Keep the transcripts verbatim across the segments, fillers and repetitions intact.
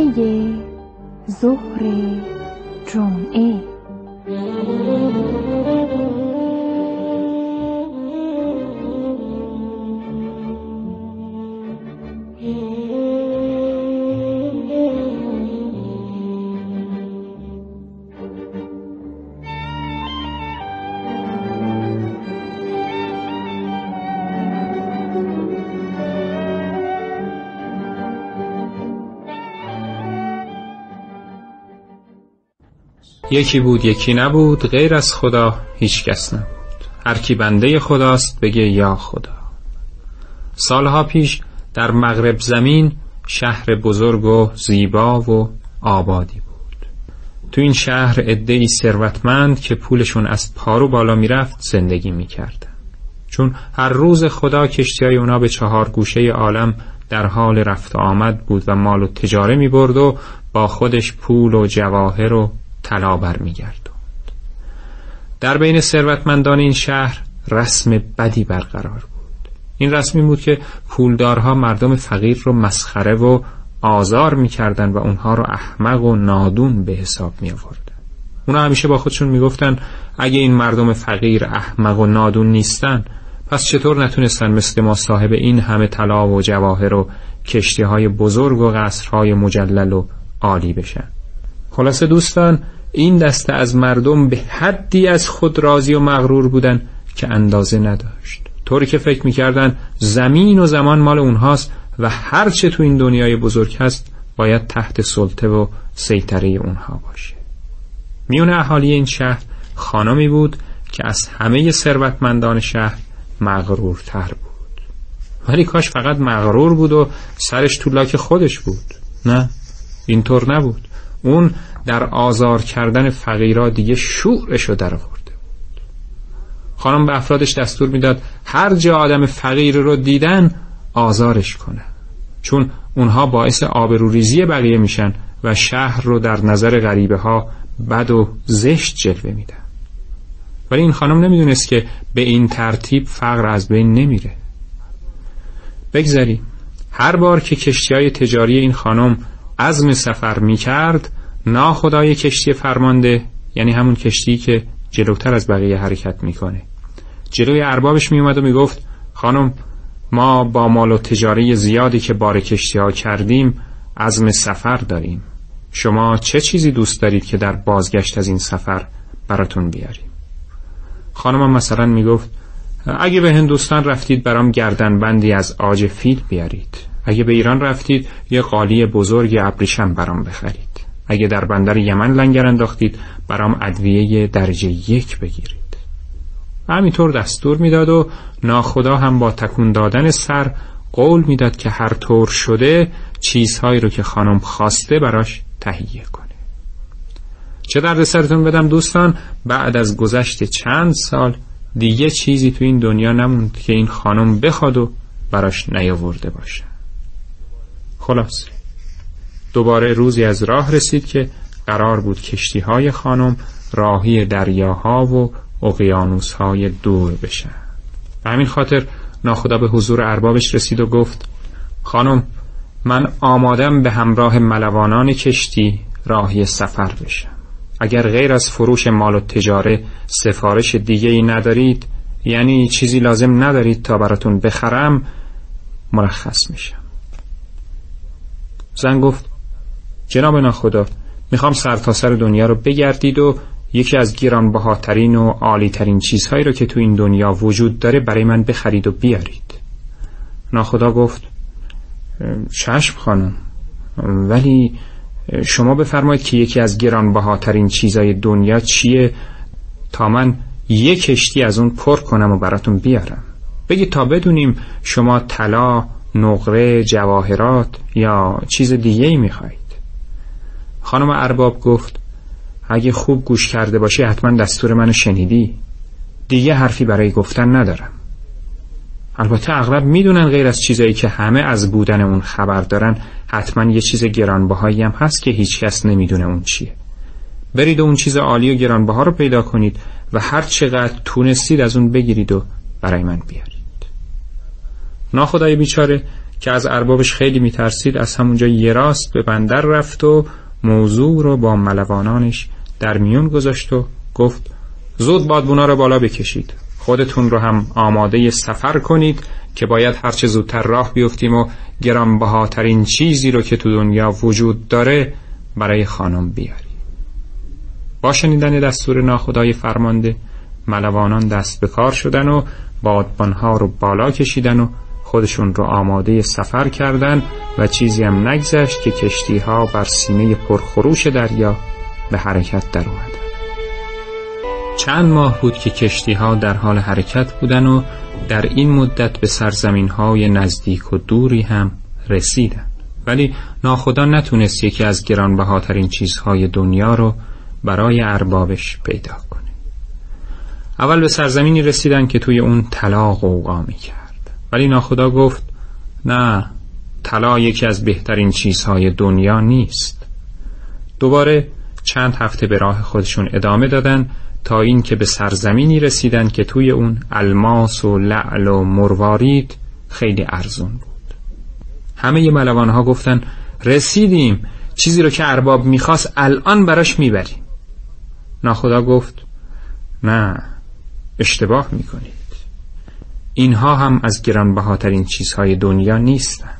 ظهر جمعه. یکی بود یکی نبود، غیر از خدا هیچ کس نبود. هر کی بنده خداست بگه یا خدا. سالها پیش در مغرب زمین شهر بزرگ و زیبا و آبادی بود. تو این شهر عده‌ای ثروتمند که پولشون از پارو بالا میرفت زندگی میکردن، چون هر روز خدا کشتیای اونا به چهار گوشه عالم در حال رفت و آمد بود و مال و تجاره میبرد و با خودش پول و جواهر و طلا برمیگردوند. در بین ثروتمندان این شهر رسم بدی برقرار بود. این رسم این بود که پولدارها مردم فقیر رو مسخره و آزار میکردن و اونها رو احمق و نادون به حساب می آوردن. اونا همیشه با خودشون میگفتن اگه این مردم فقیر احمق و نادون نیستن، پس چطور نتونستن مثل ما صاحب این همه طلا و جواهر و کشتی‌های بزرگ و قصرهای مجلل و عالی بشن؟ خلاصه دوستان، این دسته از مردم به حدی از خود راضی و مغرور بودن که اندازه نداشت، طوری که فکر میکردن زمین و زمان مال اونهاست و هر چه تو این دنیای بزرگ هست باید تحت سلطه و سیطره اونها باشه. میون اهالی این شهر خانمی بود که از همه ثروتمندان شهر مغرورتر بود. ولی کاش فقط مغرور بود و سرش تو لاک خودش بود. نه، اینطور نبود. اون در آزار کردن فقیرا دیگه شورشو در آورده بود. خانم به افرادش دستور میداد هر جا آدم فقیر رو دیدن آزارش کنه، چون اونها باعث آبروریزی بقیه میشن و شهر رو در نظر غریبه ها بد و زشت جلوه میدن. ولی این خانم نمیدونست که به این ترتیب فقر از بین نمیره. بگذاریم هر بار که کشتی‌های تجاری این خانم عزم سفر میکرد، ناخدای کشتی فرمانده، یعنی همون کشتی که جلوتر از بقیه حرکت میکنه، جلوی اربابش میومد و میگفت خانم، ما با مال و تجاری زیادی که بار کشتی ها کردیم عزم سفر داریم. شما چه چیزی دوست دارید که در بازگشت از این سفر براتون بیاریم؟ خانم مثلا میگفت اگه به هندوستان رفتید برام گردنبندی از عاج فیل بیارید. اگه به ایران رفتید یه قالی بزرگ ابریشم برام بخرید. اگه در بندر یمن لنگر انداختید برام ادویه درجه یک بگیرید. همینطور دستور میداد و ناخدا هم با تکون دادن سر قول میداد که هر طور شده چیزهایی رو که خانم خواسته براش تهیه کنه. چه درد سرتون بدم دوستان، بعد از گذشت چند سال دیگه چیزی تو این دنیا نموند که این خانم بخواد و براش نیاورده باشه. خلاص دوباره روزی از راه رسید که قرار بود کشتی‌های خانم راهی دریاها و اقیانوس‌های دور بشن. به همین خاطر ناخدا به حضور اربابش رسید و گفت خانم، من آمادم به همراه ملوانان کشتی راهی سفر بشم. اگر غیر از فروش مال و تجاره سفارش دیگه ای ندارید، یعنی چیزی لازم ندارید تا براتون بخرم، مرخص میشم. زن گفت جناب ناخدا، میخوام سر تا سر دنیا رو بگردید و یکی از گرانبهاترین و عالیترین چیزهایی رو که تو این دنیا وجود داره برای من بخرید و بیارید. ناخدا گفت چشم خانم، ولی شما بفرمایید که یکی از گرانبهاترین چیزهای دنیا چیه تا من یک کشتی از اون پر کنم و براتون بیارم. بگید تا بدونیم شما طلا، نقره، جواهرات یا چیز دیگه ای میخواید. خانم ارباب گفت اگه خوب گوش کرده باشی حتما دستور منو شنیدی. دیگه حرفی برای گفتن ندارم. البته اغلب میدونن غیر از چیزایی که همه از بودن اون خبر دارن، حتما یه چیز گرانبهایی هم هست که هیچ کس نمیدونه اون چیه. برید و اون چیز عالی و گرانبها رو پیدا کنید و هر چقدر تونستید از اون بگیرید و برای من بیارید. ناخدای بیچاره که از اربابش خیلی میترسید، از همونجا یه راست به بندر رفت و موضوع رو با ملوانانش در میون گذاشت و گفت زود بادبونا رو بالا بکشید، خودتون رو هم آماده سفر کنید که باید هرچه زودتر راه بیفتیم و گرانبهاترین چیزی رو که تو دنیا وجود داره برای خانم بیاریم. با شنیدن دستور ناخدای فرمانده، ملوانان دست به کار شدن و بادبانها رو بالا کشیدن و خودشون رو آماده سفر کردن و چیزی هم نگذشت که کشتی ها بر سینه پرخروش دریا به حرکت در اومدن. چند ماه بود که کشتی ها در حال حرکت بودن و در این مدت به سرزمین های نزدیک و دوری هم رسیدن، ولی ناخدا نتونست یکی از گرانبهاترین چیزهای دنیا رو برای اربابش پیدا کنه. اول به سرزمینی رسیدن که توی اون طلا غوغا می‌کرد، ولی ناخدا گفت نه، طلا یکی از بهترین چیزهای دنیا نیست. دوباره چند هفته به راه خودشون ادامه دادن تا این که به سرزمینی رسیدن که توی اون الماس و لعل و مروارید خیلی ارزون بود. همه ی ملوانها گفتن رسیدیم، چیزی رو که ارباب میخواست الان براش میبریم. ناخدا گفت نه، اشتباه میکنید، اینها هم از گرانبهاترین چیزهای دنیا نیستن.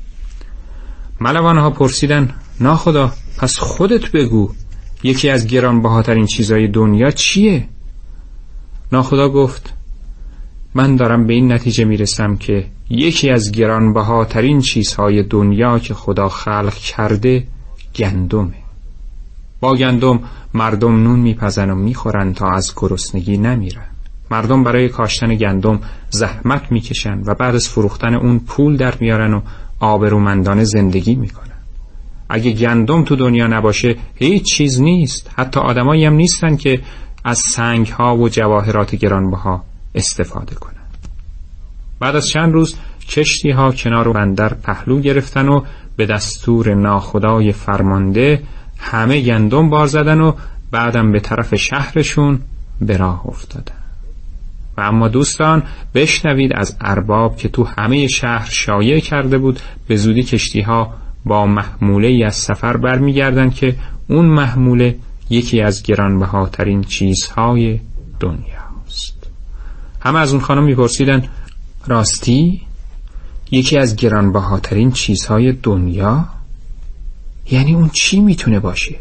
ملوانها پرسیدن ناخدا پس خودت بگو یکی از گرانبهاترین چیزهای دنیا چیه؟ ناخدا گفت من دارم به این نتیجه میرسم که یکی از گرانبهاترین چیزهای دنیا که خدا خلق کرده گندمه. با گندم مردم نون میپزن و میخورن تا از گرسنگی نمیرن. مردم برای کاشتن گندم زحمت میکشن و بعد از فروختن اون پول در میارن و آبرومندانه زندگی میکنن. اگه گندم تو دنیا نباشه هیچ چیز نیست، حتی آدمایی هم نیستن که از سنگ ها و جواهرات گرانبها استفاده کنن. بعد از چند روز کشتی ها کنار بندر پهلو گرفتن و به دستور ناخدای فرمانده همه گندم بار زدن و بعدم به طرف شهرشون به راه افتادن. و اما دوستان بشنوید از ارباب که تو همه شهر شایع کرده بود به زودی کشتی ها با محموله ای از سفر برمیگردن که اون محموله یکی از گرانبهاترین چیزهای دنیاست. همه از اون خانم میپرسیدن راستی یکی از گرانبهاترین چیزهای دنیا؟ یعنی اون چی میتونه باشه؟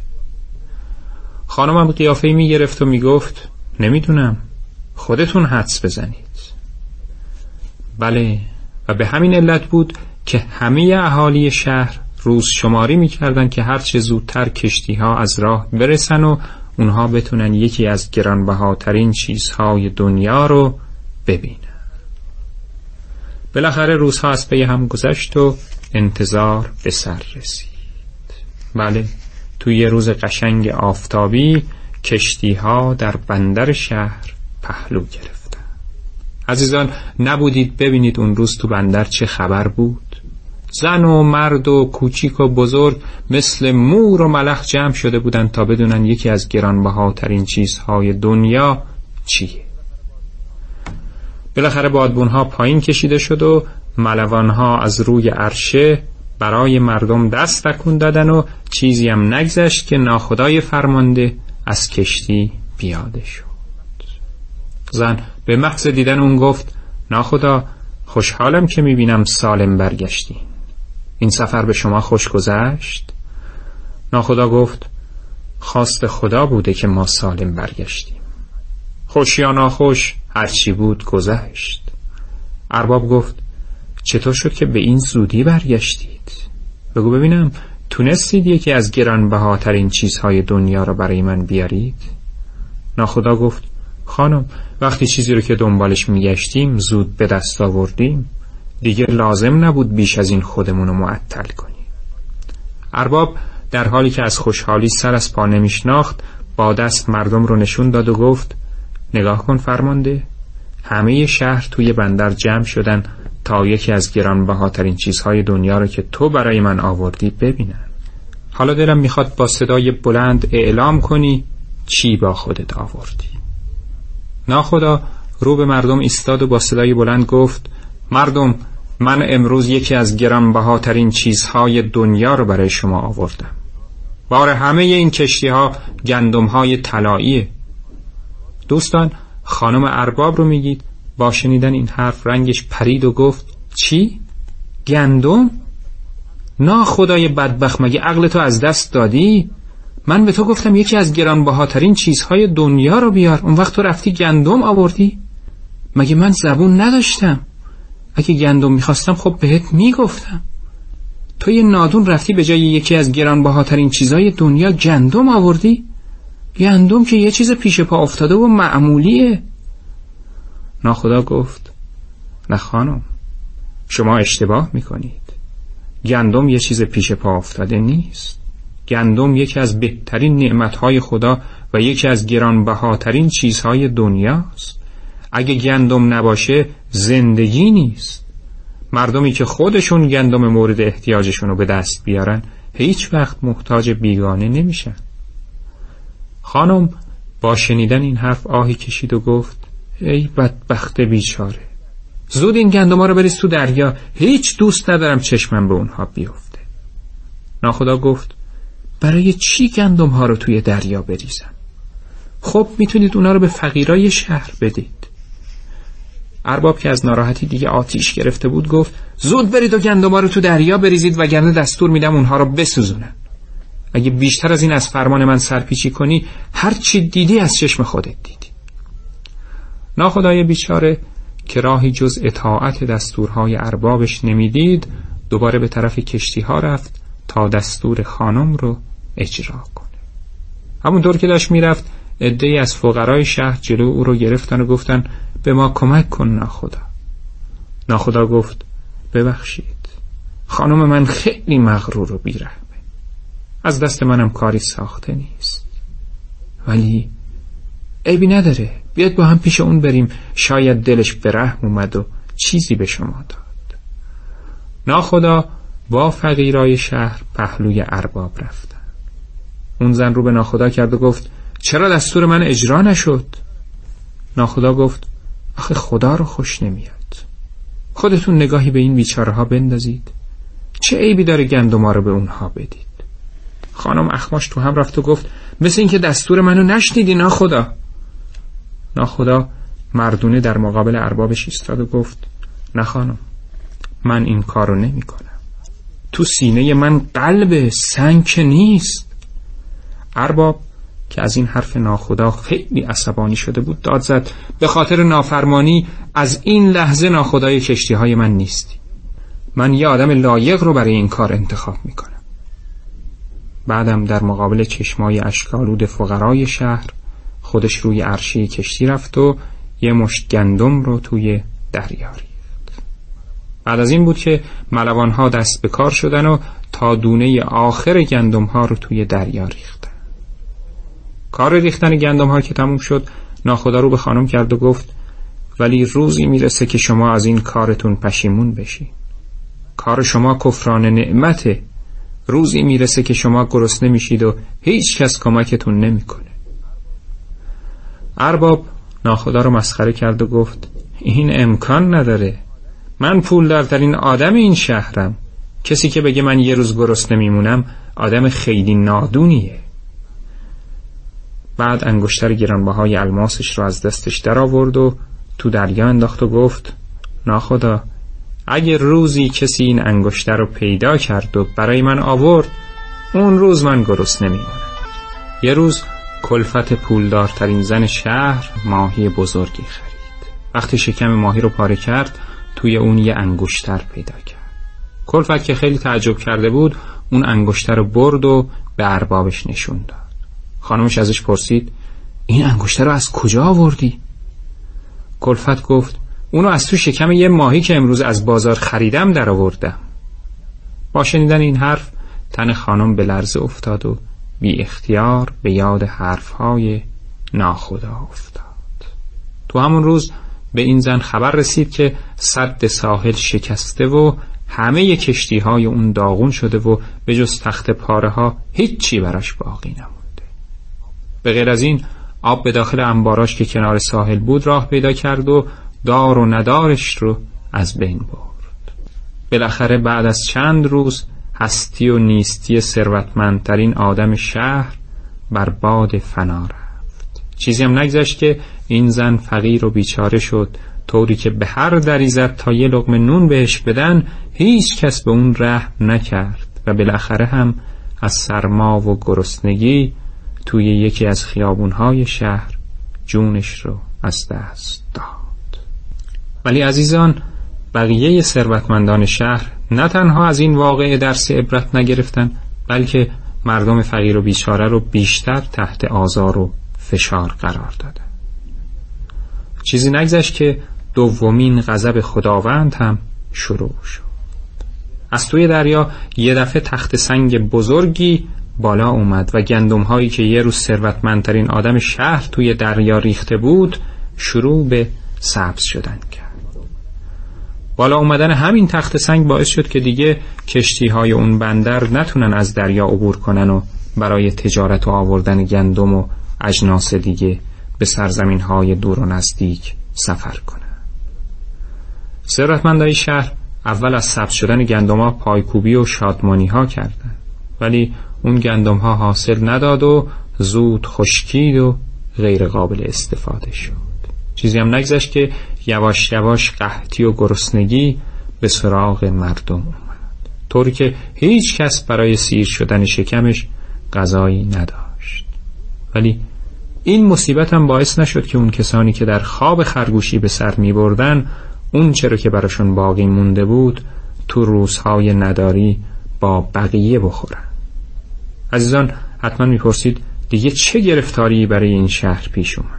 خانمم قیافه‌ای میگرفت و میگفت نمیدونم، خودتون حدس بزنید. بله، و به همین علت بود که همه اهالی شهر روز شماری میکردن که هرچه زودتر کشتی ها از راه برسن و اونها بتونن یکی از گرانبهاترین چیزهای دنیا رو ببینن. بالاخره روزها از پی هم گذشت و انتظار به سر رسید. بله، توی یه روز قشنگ آفتابی کشتی ها در بندر شهر پهلو گرفتن. عزیزان نبودید ببینید اون روز تو بندر چه خبر بود؟ زن و مرد و کوچیک و بزرگ مثل مور و ملخ جمع شده بودن تا بدونن یکی از گرانبهاترین چیزهای دنیا چیه. بالاخره بادبونها پایین کشیده شد و ملوانها از روی عرشه برای مردم دست تکون دادن و چیزی هم نگذشت که ناخدای فرمانده از کشتی پیاده شد. زن به محض دیدن اون گفت ناخدا خوشحالم که میبینم سالم برگشتین. این سفر به شما خوش گذشت؟ ناخدا گفت خواست خدا بوده که ما سالم برگشتیم. خوش یا ناخوش هرچی بود گذشت. ارباب گفت چطور شد که به این زودی برگشتید؟ بگو ببینم تونستید یکی از گرانبهاترین چیزهای دنیا رو برای من بیارید؟ ناخدا گفت خانم وقتی چیزی رو که دنبالش میگشتیم زود به دست آوردیم، دیگه لازم نبود بیش از این خودمون رو معطل کنیم. ارباب در حالی که از خوشحالی سر از پا نمیشناخت با دست مردم رو نشون داد و گفت نگاه کن فرمانده، همه شهر توی بندر جمع شدن تا یکی از گرانبهاترین چیزهای دنیا رو که تو برای من آوردی ببینن. حالا دلم میخواد با صدای بلند اعلام کنی چی با خودت آوردی. ناخدا رو به مردم ایستاد و با صدای بلند گفت مردم من امروز یکی از گرانبهاترین چیزهای دنیا رو برای شما آوردم. بار همه این کشتی ها گندم های طلاییه. دوستان، خانم ارباب رو میگید؟ با شنیدن این حرف رنگش پرید و گفت چی؟ گندم؟ نا خدای بدبخت، مگه عقلتو از دست دادی؟ من به تو گفتم یکی از گرانبهاترین چیزهای دنیا رو بیار، اون وقت تو رفتی گندم آوردی؟ مگه من زبون نداشتم؟ اگه گندم میخواستم خب بهت میگفتم. تو یه نادون رفتی به جای یکی از گرانبهاترین چیزهای دنیا گندم آوردی؟ گندم که یه چیز پیش پا افتاده و معمولیه. ناخدا گفت نه خانم، شما اشتباه میکنید. گندم یه چیز پیش پا افتاده نیست. گندم یکی از بهترین نعمتهای خدا و یکی از گرانبهاترین چیزهای دنیاست. اگه گندم نباشه زندگی نیست. مردمی که خودشون گندم مورد احتیاجشون رو به دست بیارن هیچ وقت محتاج بیگانه نمیشن. خانم با شنیدن این حرف آهی کشید و گفت ای بدبخت بیچاره، زود این گندم‌ها رو بریز تو دریا، هیچ دوست ندارم چشمم به اونها بیفته. ناخدا گفت برای چی گندم‌ها رو توی دریا بریزم؟ خب میتونید اونا رو به فقیرای شهر بدید. ارباب که از ناراحتی دیگه آتیش گرفته بود گفت زود برید و گندم‌ها رو تو دریا بریزید وگرنه دستور میدم اونها رو بسوزونن. اگه بیشتر از این از فرمان من سرپیچی کنی هر چی دیدی از چشم خودت دیدی. ناخدای بیچاره که راهی جز اطاعت دستورهای اربابش نمیدید دوباره به طرف کشتی ها رفت تا دستور خانم رو اجرا کنه. همونطور که داشت میرفت عده‌ای از فقرای شهر جلو او رو گرفتن و گفتن به ما کمک کن ناخدا. ناخدا گفت ببخشید، خانم من خیلی مغرور و بیرحمه، از دست منم کاری ساخته نیست، ولی عیبی نداره، بیاد با هم پیش اون بریم، شاید دلش به رحم اومد و چیزی به شما داد. ناخدا با فقیرای شهر پهلوی ارباب رفتن. اون زن رو به ناخدا کرد و گفت چرا دستور من اجرا نشد؟ ناخدا گفت آخه خدا رو خوش نمیاد. خودتون نگاهی به این بیچاره ها بندازید، چه عیبی داره گندما رو به اونها بدید؟ خانم اخماش تو هم رفت و گفت مثل این که دستور منو نشنیدی ناخدا. ناخدا مردونه در مقابل اربابش ایستاد و گفت نه خانم، من این کارو نمی کنم. تو سینه من قلب سنگ نیست. ارباب که از این حرف ناخدا خیلی عصبانی شده بود داد زد به خاطر نافرمانی از این لحظه ناخدای کشتی های من نیستی. من یه آدم لایق رو برای این کار انتخاب می کنم. بعدم در مقابل چشمای اشک‌آلود فقرای شهر خودش روی عرشه کشتی رفت و یه مشت گندم رو توی دریا ریخت. بعد از این بود که ملوان‌ها دست به کار شدن و تا دونه آخر گندم‌ها رو توی دریا ریختن. کار ریختن گندم‌ها که تموم شد ناخدا رو به خانم کرد و گفت ولی روزی میرسه که شما از این کارتون پشیمون بشین. کار شما کفران نعمته. روزی میرسه که شما گرسنه میشید و هیچ کس کمکتون نمیکنه. ارباب ناخدا رو مسخره کرد و گفت این امکان نداره. من پولدارترین آدم این شهرم. کسی که بگه من یه روز گرسنه میمونم آدم خیلی نادونیه. بعد انگشتر گرانبهای الماسش رو از دستش در آورد و تو دریا انداخت و گفت ناخدا اگه روزی کسی این انگشتر رو پیدا کرد و برای من آورد اون روز من گرسنه میمونم. یه روز کلفت پولدارترین زن شهر ماهی بزرگی خرید. وقتی شکم ماهی رو پاره کرد توی اون یه انگشتر پیدا کرد. کلفت که خیلی تعجب کرده بود اون انگشتر رو برد و به اربابش نشون داد. خانمش ازش پرسید این انگشتر رو از کجا آوردی؟ کلفت گفت اونو از تو شکم یه ماهی که امروز از بازار خریدم در آوردم. با شنیدن این حرف تن خانم به لرزه افتاد و بی اختیار به یاد حرفهای ناخدا افتاد. تو همون روز به این زن خبر رسید که سد ساحل شکسته و همه کشتی های اون داغون شده و به جز تخت پاره ها هیچی براش باقی نمونده. به غیر از این آب به داخل انباراش که کنار ساحل بود راه پیدا کرد و دار و ندارش رو از بین برد. بالاخره بعد از چند روز هستی و نیستی ثروتمندترین آدم شهر بر باد فنا رفت. چیزی هم نگذشت که این زن فقیر و بیچاره شد، طوری که به هر دری زد تا یه لقمه نون بهش بدن، هیچ کس به اون رحم نکرد و بالاخره هم از سرما و گرسنگی توی یکی از خیابونهای شهر جونش رو از دست داد. ولی عزیزان، بقیه ثروتمندان شهر نه تنها از این واقعه درس عبرت نگرفتن، بلکه مردم فقیر و بیچاره رو بیشتر تحت آزار و فشار قرار دادن. چیزی نگذشت که دومین غضب خداوند هم شروع شد. از توی دریا یه دفعه تخت سنگ بزرگی بالا اومد و گندم هایی که یه روز ثروتمندترین آدم شهر توی دریا ریخته بود شروع به سبز شدن کرد. بالا اومدن همین تخت سنگ باعث شد که دیگه کشتی های اون بندر نتونن از دریا عبور کنن و برای تجارت و آوردن گندم و اجناس دیگه به سرزمین های دور و نزدیک سفر کنن. ثروتمندای شهر اول از سبز شدن گندم ها پایکوبی و شادمانی ها کردن، ولی اون گندم ها حاصل نداد و زود خشکید و غیر قابل استفاده شد. چیزی هم نگذشت که یواش یواش قحطی و گرسنگی به سراغ مردم اومد، طوری که هیچ کس برای سیر شدن شکمش غذایی نداشت. ولی این مصیبت هم باعث نشد که اون کسانی که در خواب خرگوشی به سر می بردن اون چرا که براشون باقی مونده بود تو روزهای نداری با بقیه بخورن. عزیزان، حتما میپرسید دیگه چه گرفتاری برای این شهر پیش اومد؟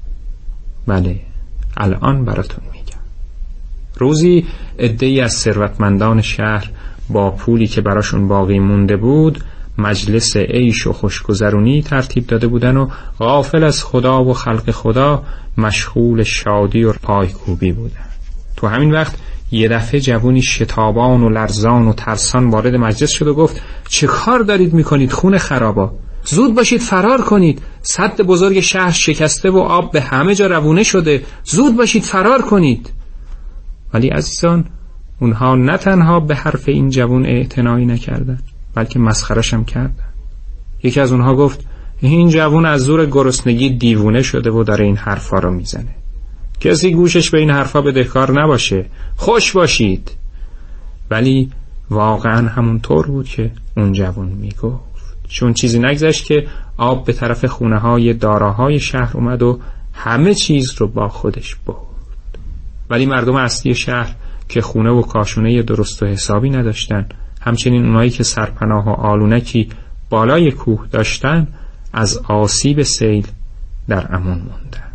بله، الان براتون میگم. روزی عده‌ای از ثروتمندان شهر با پولی که براشون باقی مونده بود مجلس عیش و خوشگذرونی ترتیب داده بودن و غافل از خدا و خلق خدا مشغول شادی و پایکوبی بودن. تو همین وقت یه دفعه جوونی شتابان و لرزان و ترسان وارد مجلس شد و گفت چه کار دارید میکنید خون خرابا؟ زود باشید فرار کنید، سد بزرگ شهر شکسته و آب به همه جا روونه شده، زود باشید فرار کنید. ولی عزیزان، اونها نه تنها به حرف این جوون اعتنایی نکردن بلکه مسخرش هم کردن. یکی از اونها گفت این جوون از زور گرسنگی دیوونه شده و داره این حرفا رو میزنه، کسی گوشش به این حرفا بدهکار نباشه، خوش باشید. ولی واقعا همون طور بود که اون جوون میگفت، چون چیزی نگذشت که آب به طرف خونه های داراهای شهر اومد و همه چیز رو با خودش برد. ولی مردم اصلی شهر که خونه و کاشونه درست و حسابی نداشتن، همچنین اونایی که سرپناه و آلونکی بالای کوه داشتن، از آسیب سیل در امان موندن.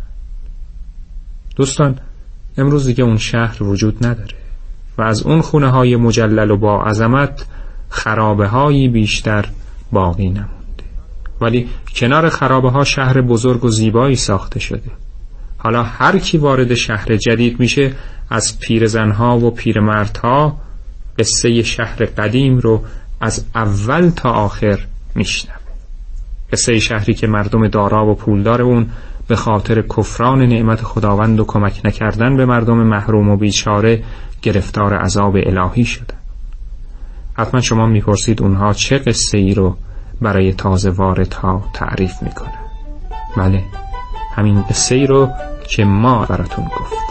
دوستان، امروز دیگه اون شهر وجود نداره و از اون خونه های مجلل و با عظمت خرابه هایی بیشتر باقی نمونده. ولی کنار خرابه ها شهر بزرگ و زیبایی ساخته شده. حالا هر کی وارد شهر جدید میشه از پیرزنها و پیرمردها قصه شهر قدیم رو از اول تا آخر میشنوه. قصه شهری که مردم دارا و پولدار اون به خاطر کفران نعمت خداوند و کمک نکردن به مردم محروم و بیچاره گرفتار عذاب الهی شدن. حتما شما میپرسید اونها چه قصه ای رو برای تازه واردها تعریف میکنن؟ بله، همین قصه ای رو که ما براتون گفت.